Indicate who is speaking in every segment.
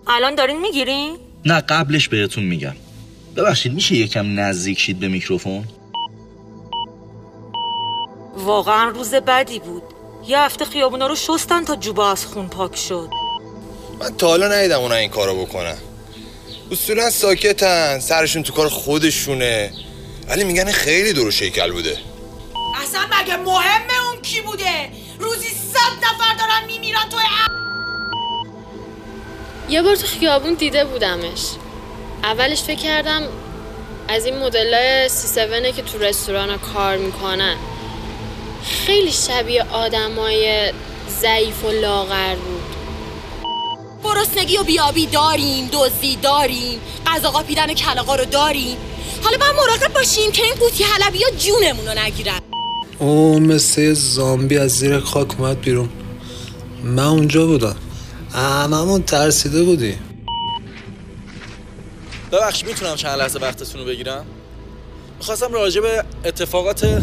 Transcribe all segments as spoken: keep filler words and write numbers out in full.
Speaker 1: الان دارین میگیرین؟
Speaker 2: نه قبلش بهتون میگم. ببخشید میشه یکم نزدیک شید به میکروفون؟
Speaker 1: واقعا روز بدی بود. یه هفته خیابونا رو شستن تا جوبا از خون پاک شد.
Speaker 3: من تا حالا ندیدم اونا این کارو بکنن. اصولا ساکتن، سرشون تو کار خودشونه، ولی میگن خیلی دور و شیکل بوده.
Speaker 4: اصلا مگه مهمه اون کی بوده؟ روزی صد نفر دارن میمیرن توی ا...
Speaker 5: یه بار تو خیابون دیده بودمش. اولش فکر کردم از این مدلای سی هفت که تو رستوران کار میکنن. خیلی شبیه آدمای ضعیف و لاغر بود.
Speaker 4: گرسنگی و بیابی داریم، دزدی داریم، قزاقا پیدن کلاغا رو داریم. حالا باید مراقب باشیم که این قوطی حلبی ها جونمون رو نگیرن.
Speaker 6: اوه مثل زامبی از زیر خاک اومد بیرون. من اونجا بودم. هممون ترسیده بودی.
Speaker 2: ببخشید میتونم چند لحظه وقتتون رو بگیرم؟ میخواستم راجع به اتفاقات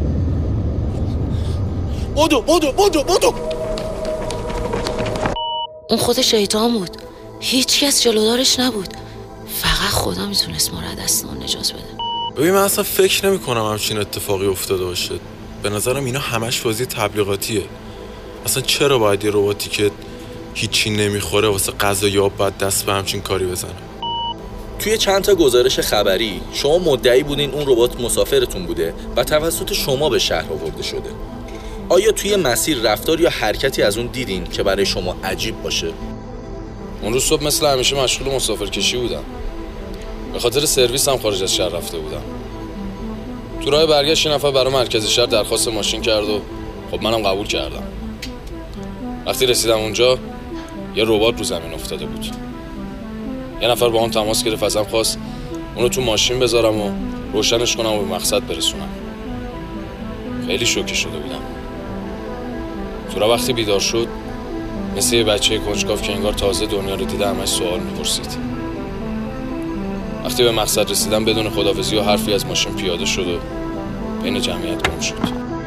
Speaker 2: بودو بودو بودو بودو
Speaker 7: اون خود شیطان بود. هیچ کس جلودارش نبود. فقط خدا میتونست ما رو از دست اون نجات بده.
Speaker 8: ببین من اصلا فکر نمی کنم همچین اتفاقی افتاده باشه. به نظرم اینا همش بازی تبلیغاتیه. اصلا چرا باید یه رباتی که هیچی نمیخوره واسه غذا یا آب باید دست به همچین کاری بزنه؟
Speaker 2: توی چند تا گزارش خبری شما مدعی بودین اون ربات مسافرتون بوده و توسط شما به شهر آورده شده. آیا توی مسیر رفتار یا حرکتی از اون دیدین که برای شما عجیب باشه؟
Speaker 9: اون روز صبح مثل همیشه مشغول مسافرکشی بودم. به خاطر سرویس هم خارج از شهر رفته بودم. تو راه برگشت یه نفر برای مرکز شهر درخواست ماشین کرد و خب منم قبول کردم. وقتی رسیدم اونجا یه ربات رو زمین افتاده بود. یه نفر با هم تماس گرفت، ازم خواست اونو تو ماشین بذارم و روشنش کنم و به مقصد برسونم. خیلی شوکه شده بودم. تو راه وقتی بیدار شد مثل یه بچه کنجکاو که انگار تازه دنیا رو دیده همش سوال میپرسید. وقتی به مقصد رسیدم بدون خداحافظی و حرفی از ماشین پیاده شد و بین جمعیت گم شد.